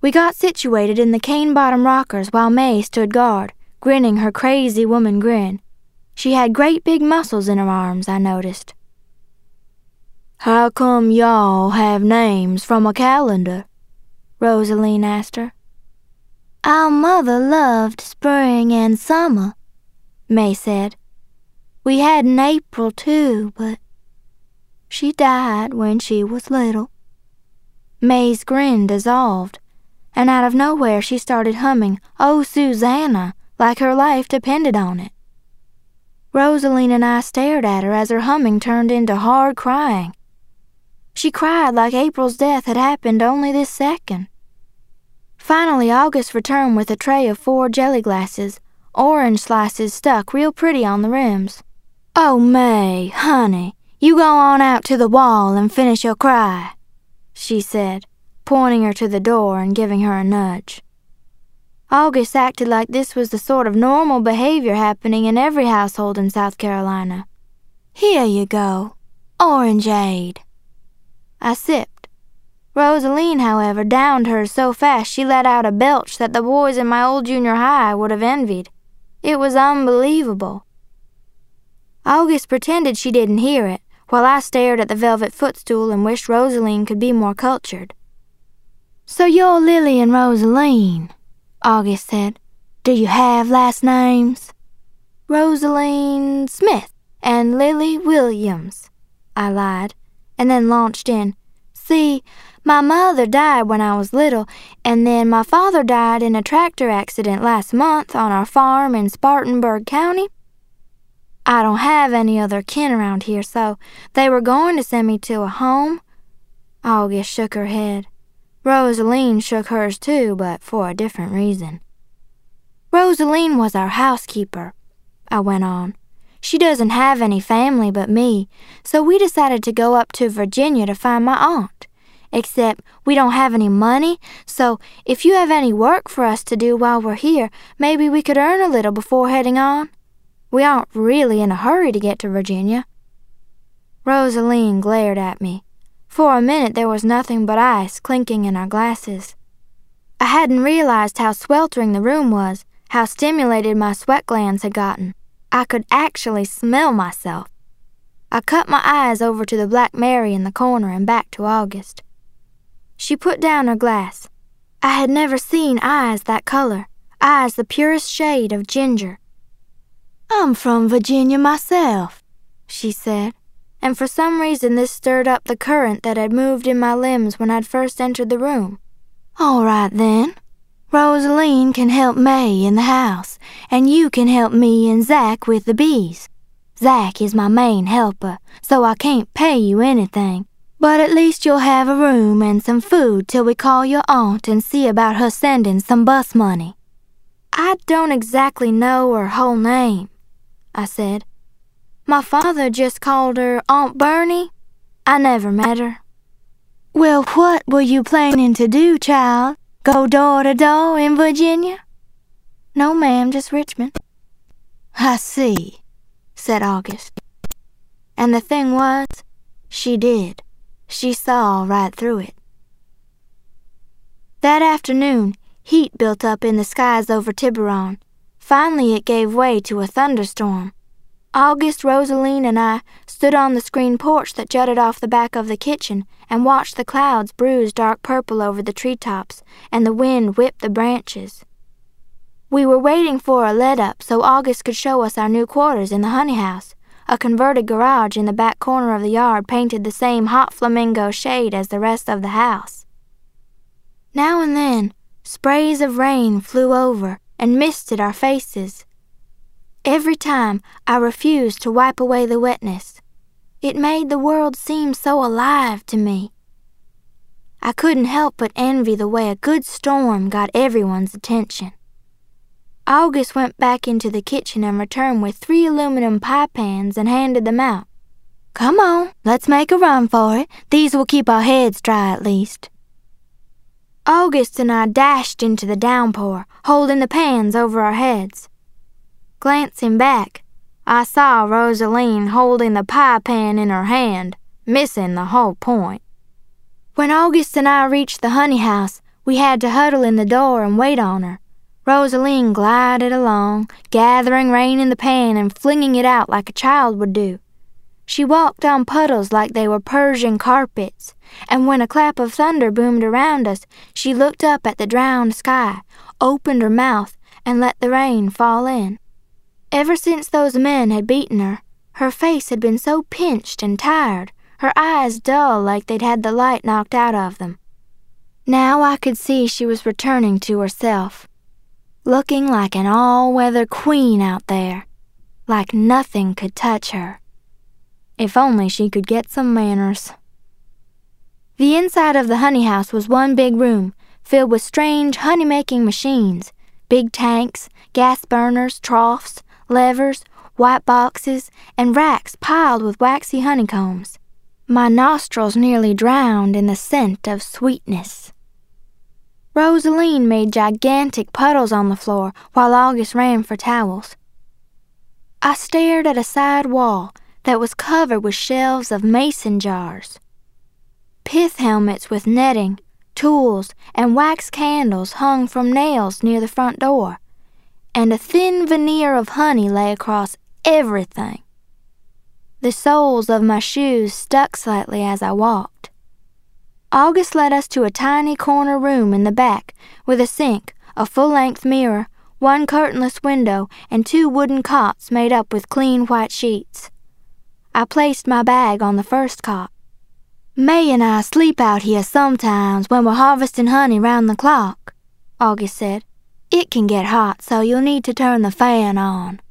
We got situated in the cane-bottom rockers while May stood guard, grinning her crazy woman grin. She had great big muscles in her arms, I noticed. "How come y'all have names from a calendar?" Rosaline asked her. "Our mother loved spring and summer," May said. "We had an April too, but she died when she was little." May's grin dissolved, and out of nowhere she started humming "Oh, Susanna," like her life depended on it. Rosaline and I stared at her as her humming turned into hard crying. She cried like April's death had happened only this second. Finally, August returned with a tray of 4 jelly glasses, orange slices stuck real pretty on the rims. "Oh, May, honey, you go on out to the wall and finish your cry," she said, pointing her to the door and giving her a nudge. August acted like this was the sort of normal behavior happening in every household in South Carolina. "Here you go, orangeade." I sipped. Rosaline, however, downed hers so fast she let out a belch that the boys in my old junior high would have envied. It was unbelievable. August pretended she didn't hear it, while I stared at the velvet footstool and wished Rosaline could be more cultured. "So you're Lily and Rosaline," August said. "Do you have last names?" "Rosaline Smith and Lily Williams," I lied, and then launched in. "See, my mother died when I was little, and then my father died in a tractor accident last month on our farm in Spartanburg County. I don't have any other kin around here, so they were going to send me to a home." August shook her head. Rosaline shook hers too, but for a different reason. "Rosaline was our housekeeper," I went on. "She doesn't have any family but me, so we decided to go up to Virginia to find my aunt. Except we don't have any money, so if you have any work for us to do while we're here, maybe we could earn a little before heading on. We aren't really in a hurry to get to Virginia." Rosaline glared at me. For a minute there was nothing but ice clinking in our glasses. I hadn't realized how sweltering the room was, how stimulated my sweat glands had gotten. I could actually smell myself. I cut my eyes over to the Black Mary in the corner and back to August. She put down her glass. I had never seen eyes that color, eyes the purest shade of ginger. "I'm from Virginia myself," she said, and for some reason this stirred up the current that had moved in my limbs when I'd first entered the room. "All right then. Rosaline can help May in the house, and you can help me and Zach with the bees. Zach is my main helper, so I can't pay you anything, but at least you'll have a room and some food till we call your aunt and see about her sending some bus money." "I don't exactly know her whole name," I said. "My father just called her Aunt Bernie. I never met her." "Well, what were you planning to do, child? Go door to door in Virginia?" "No, ma'am, just Richmond." "I see," said August. And the thing was, she did. She saw right through it. That afternoon, heat built up in the skies over Tiburon. Finally, it gave way to a thunderstorm. August, Rosaline, and I stood on the screen porch that jutted off the back of the kitchen and watched the clouds bruise dark purple over the treetops and the wind whip the branches. We were waiting for a let-up so August could show us our new quarters in the honey house, a converted garage in the back corner of the yard painted the same hot flamingo shade as the rest of the house. Now and then, sprays of rain flew over and misted our faces. Every time, I refused to wipe away the wetness. It made the world seem so alive to me. I couldn't help but envy the way a good storm got everyone's attention. August went back into the kitchen and returned with 3 aluminum pie pans and handed them out. "Come on, let's make a run for it. These will keep our heads dry at least." August and I dashed into the downpour, holding the pans over our heads. Glancing back, I saw Rosaline holding the pie pan in her hand, missing the whole point. When August and I reached the honey house, We had to huddle in the door and wait on her. Rosaline glided along, gathering rain in the pan and flinging it out like a child would do. She walked on puddles like they were Persian carpets, and when a clap of thunder boomed around us, she looked up at the drowned sky, opened her mouth, and let the rain fall in. Ever since those men had beaten her, her face had been so pinched and tired, her eyes dull like they'd had the light knocked out of them. Now I could see she was returning to herself, looking like an all-weather queen out there, like nothing could touch her. If only she could get some manners. The inside of the honey house was one big room, filled with strange honey-making machines, big tanks, gas burners, troughs, levers, white boxes, and racks piled with waxy honeycombs. My nostrils nearly drowned in the scent of sweetness. Rosaline made gigantic puddles on the floor while August ran for towels. I stared at a side wall that was covered with shelves of mason jars. Pith helmets with netting, tools, and wax candles hung from nails near the front door, and a thin veneer of honey lay across everything. The soles of my shoes stuck slightly as I walked. August led us to a tiny corner room in the back with a sink, a full-length mirror, one curtainless window, and 2 wooden cots made up with clean white sheets. I placed my bag on the first cot. "May and I sleep out here sometimes when we're harvesting honey round the clock," August said. "It can get hot, so you'll need to turn the fan on."